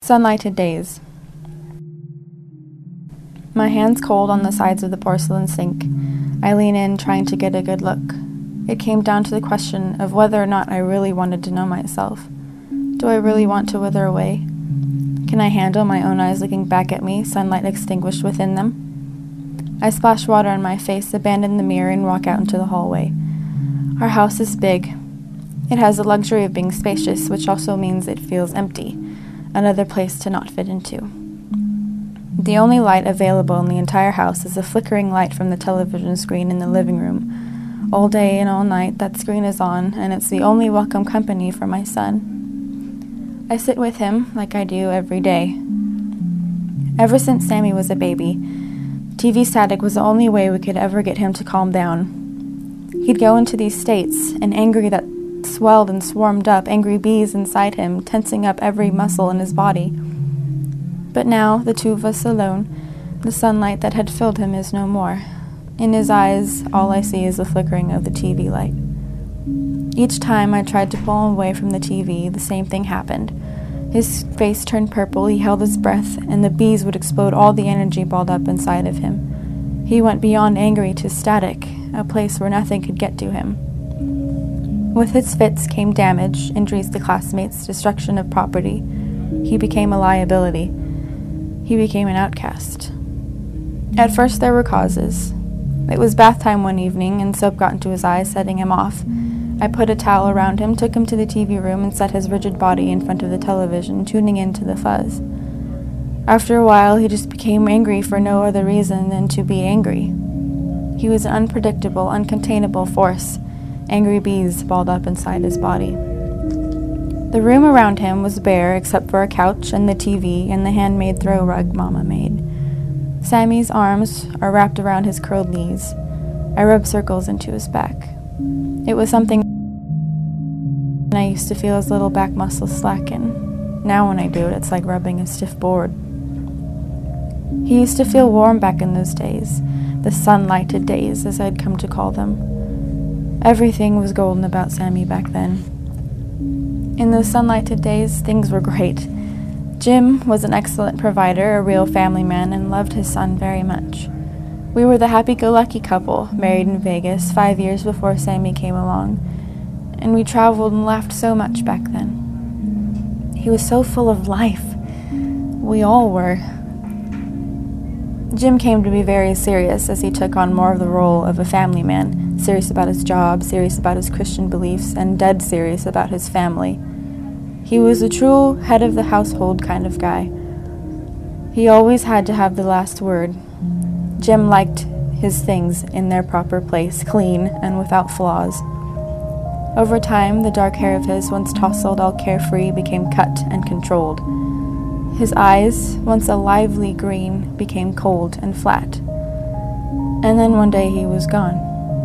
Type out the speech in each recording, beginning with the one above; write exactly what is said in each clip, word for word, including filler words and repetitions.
Sunlighted days. My hands cold on the sides of the porcelain sink. I lean in, trying to get a good look. It came down to the question of whether or not I really wanted to know myself. Do I really want to wither away? Can I handle my own eyes looking back at me, sunlight extinguished within them? I splash water on my face, abandon the mirror, and walk out into the hallway. Our house is big. It has the luxury of being spacious, which also means it feels empty. Another place to not fit into. The only light available in the entire house is a flickering light from the television screen in the living room. All day and all night, that screen is on, and it's the only welcome company for my son. I sit with him, like I do every day. Ever since Sammy was a baby, T V static was the only way we could ever get him to calm down. He'd go into these states, an angry that swelled and swarmed up, angry bees inside him, tensing up every muscle in his body. But now, the two of us alone, the sunlight that had filled him is no more. In his eyes, all I see is the flickering of the T V light. Each time I tried to pull him away from the T V, the same thing happened. His face turned purple, he held his breath, and the bees would explode all the energy balled up inside of him. He went beyond angry to static, a place where nothing could get to him. With his fits came damage, injuries to classmates, destruction of property. He became a liability. He became an outcast. At first there were causes. It was bath time one evening, and soap got into his eyes, setting him off. I put a towel around him, took him to the T V room, and set his rigid body in front of the television, tuning into the fuzz. After a while, he just became angry for no other reason than to be angry. He was an unpredictable, uncontainable force. Angry bees balled up inside his body. The room around him was bare except for a couch and the T V and the handmade throw rug Mama made. Sammy's arms are wrapped around his curled knees. I rub circles into his back. It was something I used to feel his little back muscles slacken. Now when I do it, it's like rubbing a stiff board. He used to feel warm back in those days, the sunlighted days, as I'd come to call them. Everything was golden about Sammy back then. In those sunlighted days, things were great. Jim was an excellent provider, a real family man, and loved his son very much. We were the happy-go-lucky couple, married in Vegas five years before Sammy came along, and we traveled and laughed so much back then. He was so full of life. We all were. Jim came to be very serious as he took on more of the role of a family man, serious about his job, serious about his Christian beliefs, and dead serious about his family. He was a true head of the household kind of guy. He always had to have the last word. Jim liked his things in their proper place, clean and without flaws. Over time, the dark hair of his, once tousled all carefree, became cut and controlled. His eyes, once a lively green, became cold and flat. And then one day he was gone.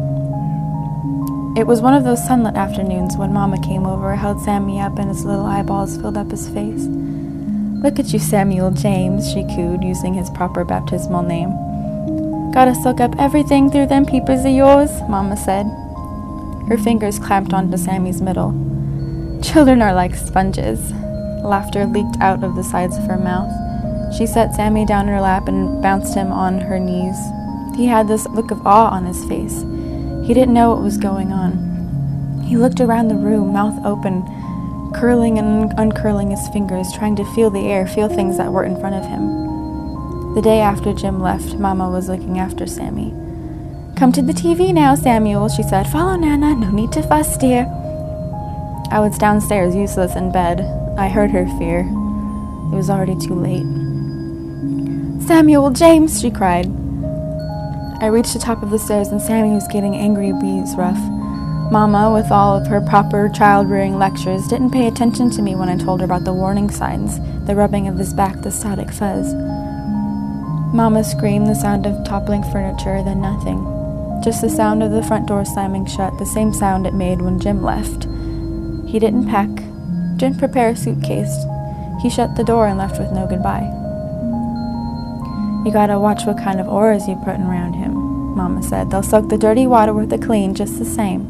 It was one of those sunlit afternoons when Mama came over, held Sammy up, and his little eyeballs filled up his face. "Look at you, Samuel James," she cooed, using his proper baptismal name. "Gotta soak up everything through them peepers of yours," Mama said. Her fingers clamped onto Sammy's middle. "Children are like sponges." Laughter leaked out of the sides of her mouth. She set Sammy down in her lap and bounced him on her knees. He had this look of awe on his face. He didn't know what was going on. He looked around the room, mouth open, curling and uncurling his fingers, trying to feel the air, feel things that were in front of him. The day after Jim left, Mama was looking after Sammy. "Come to the T V now, Samuel," she said. "Follow Nana, no need to fuss, dear." I was downstairs, useless in bed. I heard her fear. It was already too late. "Samuel James!" she cried. I reached the top of the stairs, and Sammy was getting angry bees rough. Mama, with all of her proper child-rearing lectures, didn't pay attention to me when I told her about the warning signs, the rubbing of his back, the static fuzz. Mama screamed, the sound of toppling furniture, then nothing. Just the sound of the front door slamming shut, the same sound it made when Jim left. He didn't pack, didn't prepare a suitcase. He shut the door and left with no goodbye. "You gotta watch what kind of auras you putting around him," Mama said. "They'll soak the dirty water with the clean just the same."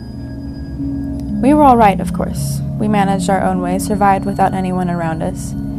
We were all right, of course. We managed our own way, survived without anyone around us.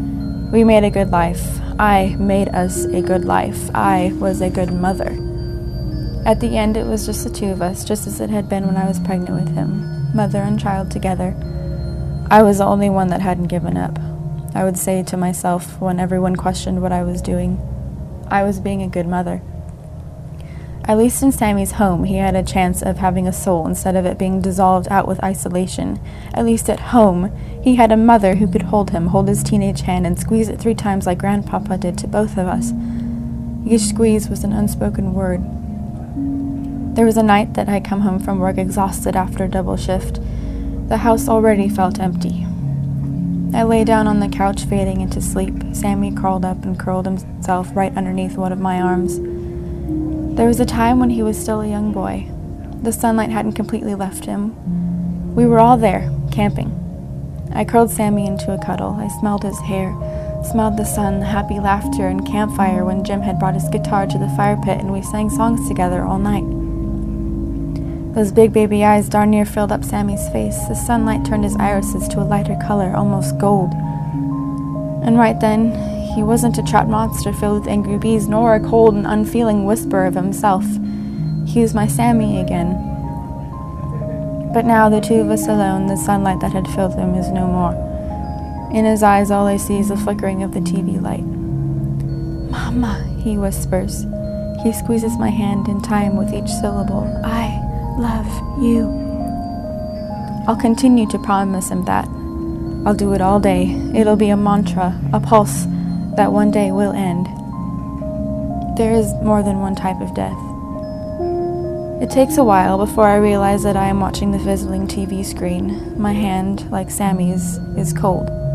We made a good life. I made us a good life. I was a good mother. At the end, it was just the two of us, just as it had been when I was pregnant with him, mother and child together. I was the only one that hadn't given up. I would say to myself when everyone questioned what I was doing, I was being a good mother. At least in Sammy's home, he had a chance of having a soul instead of it being dissolved out with isolation. At least at home, he had a mother who could hold him, hold his teenage hand, and squeeze it three times like Grandpapa did to both of us. Each squeeze was an unspoken word. There was a night that I come home from work exhausted after a double shift. The house already felt empty. I lay down on the couch, fading into sleep. Sammy crawled up and curled himself right underneath one of my arms. There was a time when he was still a young boy. The sunlight hadn't completely left him. We were all there, camping. I curled Sammy into a cuddle. I smelled his hair, smelled the sun, the happy laughter, and campfire when Jim had brought his guitar to the fire pit and we sang songs together all night. Those big baby eyes darn near filled up Sammy's face. The sunlight turned his irises to a lighter color, almost gold. And right then, he wasn't a trout monster filled with angry bees, nor a cold and unfeeling whisper of himself. He was my Sammy again. But now, the two of us alone, the sunlight that had filled him is no more. In his eyes, all I see is the flickering of the T V light. "Mama," he whispers. He squeezes my hand in time with each syllable. "I love you." I'll continue to promise him that. I'll do it all day. It'll be a mantra, a pulse that one day will end. There is more than one type of death. It takes a while before I realize that I am watching the fizzling T V screen. My hand, like Sammy's, is cold.